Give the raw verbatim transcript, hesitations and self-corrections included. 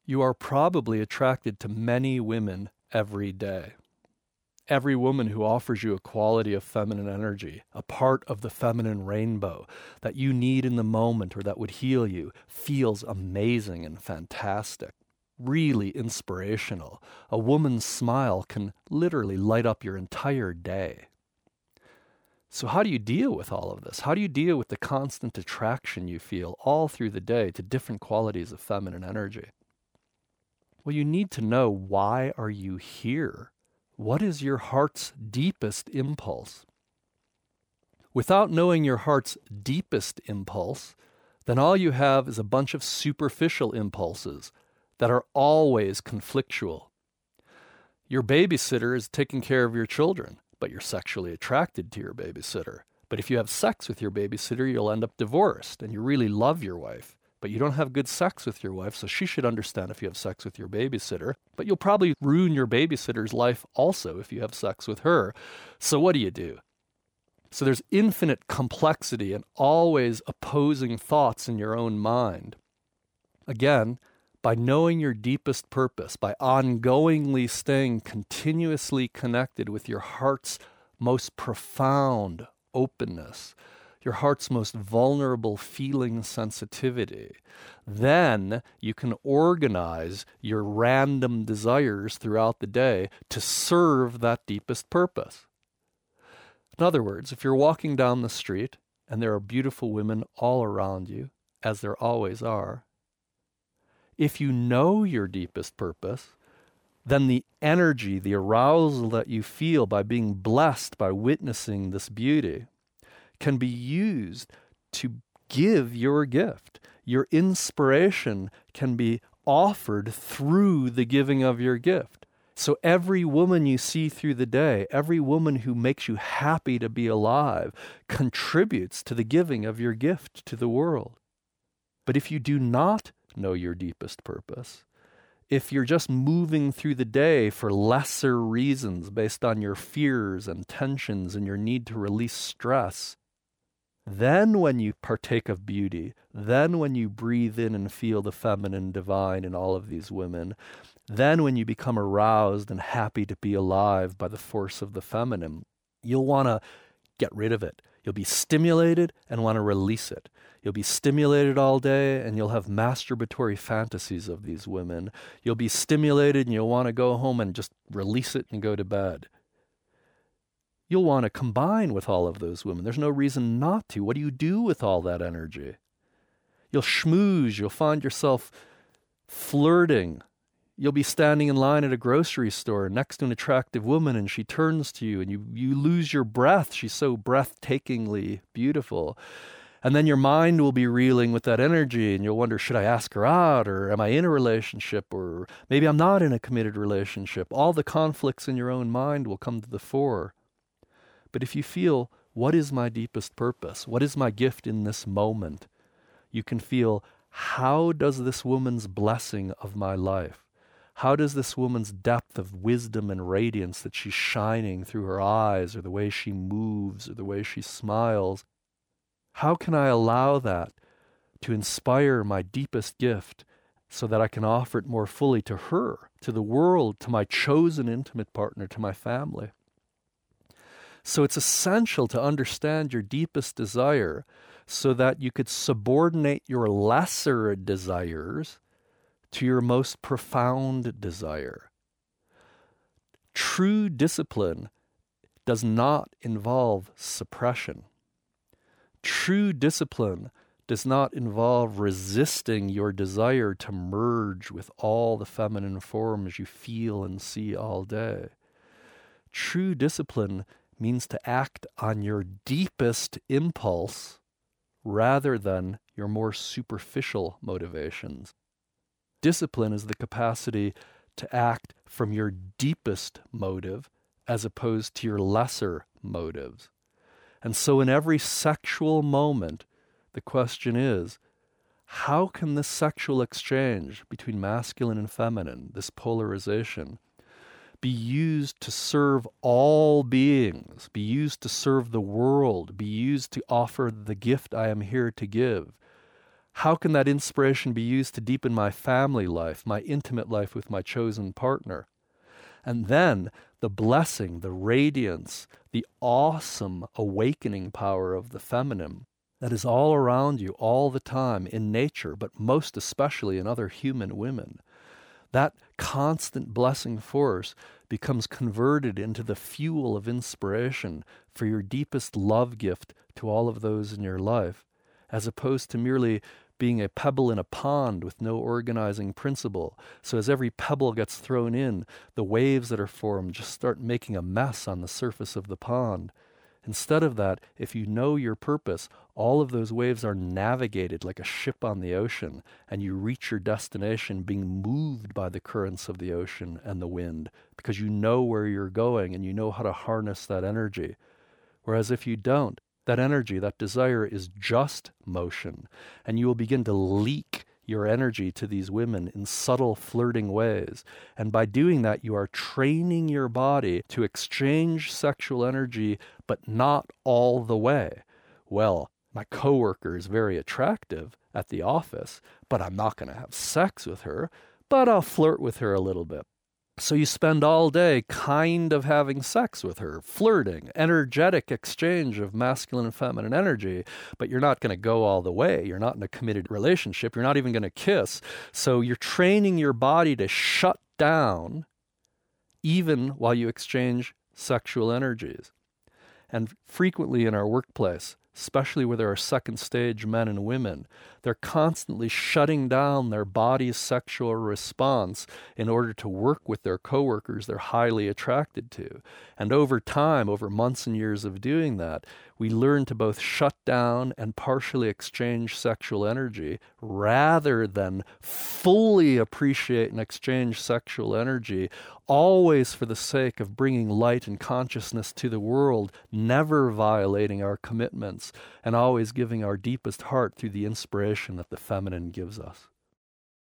You are probably attracted to many women every day. Every woman who offers you a quality of feminine energy, a part of the feminine rainbow that you need in the moment or that would heal you, feels amazing and fantastic, really inspirational. A woman's smile can literally light up your entire day. So how do you deal with all of this? How do you deal with the constant attraction you feel all through the day to different qualities of feminine energy? Well, you need to know, why are you here? What is your heart's deepest impulse? Without knowing your heart's deepest impulse, then all you have is a bunch of superficial impulses that are always conflictual. Your babysitter is taking care of your children, but you're sexually attracted to your babysitter. But if you have sex with your babysitter, you'll end up divorced, and you really love your wife. But you don't have good sex with your wife, so she should understand if you have sex with your babysitter. But you'll probably ruin your babysitter's life also if you have sex with her. So what do you do? So there's infinite complexity and always opposing thoughts in your own mind. Again, by knowing your deepest purpose, by ongoingly staying continuously connected with your heart's most profound openness, your heart's most vulnerable feeling sensitivity, then you can organize your random desires throughout the day to serve that deepest purpose. In other words, if you're walking down the street and there are beautiful women all around you, as there always are, if you know your deepest purpose, then the energy, the arousal that you feel by being blessed by witnessing this beauty can be used to give your gift. Your inspiration can be offered through the giving of your gift. So every woman you see through the day, every woman who makes you happy to be alive, contributes to the giving of your gift to the world. But if you do not know your deepest purpose, if you're just moving through the day for lesser reasons based on your fears and tensions and your need to release stress, then when you partake of beauty, then when you breathe in and feel the feminine divine in all of these women, then when you become aroused and happy to be alive by the force of the feminine, you'll want to get rid of it. You'll be stimulated and want to release it. You'll be stimulated all day and you'll have masturbatory fantasies of these women. You'll be stimulated and you'll want to go home and just release it and go to bed. You'll want to combine with all of those women. There's no reason not to. What do you do with all that energy? You'll schmooze. You'll find yourself flirting. You'll be standing in line at a grocery store next to an attractive woman and she turns to you and you, you lose your breath. She's so breathtakingly beautiful. And then your mind will be reeling with that energy and you'll wonder, should I ask her out, or am I in a relationship, or maybe I'm not in a committed relationship. All the conflicts in your own mind will come to the fore. But if you feel, what is my deepest purpose? What is my gift in this moment? You can feel, how does this woman's blessing of my life, how does this woman's depth of wisdom and radiance that she's shining through her eyes, or the way she moves, or the way she smiles, how can I allow that to inspire my deepest gift so that I can offer it more fully to her, to the world, to my chosen intimate partner, to my family? So it's essential to understand your deepest desire so that you could subordinate your lesser desires to your most profound desire. True discipline does not involve suppression. True discipline does not involve resisting your desire to merge with all the feminine forms you feel and see all day. True discipline means to act on your deepest impulse rather than your more superficial motivations. Discipline is the capacity to act from your deepest motive as opposed to your lesser motives. And so in every sexual moment, the question is, how can this sexual exchange between masculine and feminine, this polarization, be used to serve all beings, be used to serve the world, be used to offer the gift I am here to give? How can that inspiration be used to deepen my family life, my intimate life with my chosen partner? And then the blessing, the radiance, the awesome awakening power of the feminine that is all around you all the time in nature, but most especially in other human women. That constant blessing force becomes converted into the fuel of inspiration for your deepest love gift to all of those in your life, as opposed to merely being a pebble in a pond with no organizing principle. So as every pebble gets thrown in, the waves that are formed just start making a mess on the surface of the pond. Instead of that, if you know your purpose, all of those waves are navigated like a ship on the ocean, and you reach your destination being moved by the currents of the ocean and the wind, because you know where you're going and you know how to harness that energy. Whereas if you don't, that energy, that desire is just motion, and you will begin to leak your energy to these women in subtle, flirting ways. And by doing that, you are training your body to exchange sexual energy, but not all the way. Well, my coworker is very attractive at the office, but I'm not going to have sex with her, but I'll flirt with her a little bit. So you spend all day kind of having sex with her, flirting, energetic exchange of masculine and feminine energy, but you're not going to go all the way. You're not in a committed relationship. You're not even going to kiss. So you're training your body to shut down even while you exchange sexual energies. And frequently in our workplace, especially where there are second stage men and women, they're constantly shutting down their body's sexual response in order to work with their coworkers they're highly attracted to. And over time, over months and years of doing that, we learn to both shut down and partially exchange sexual energy rather than fully appreciate and exchange sexual energy, always for the sake of bringing light and consciousness to the world, never violating our commitments, and always giving our deepest heart through the inspiration that the feminine gives us.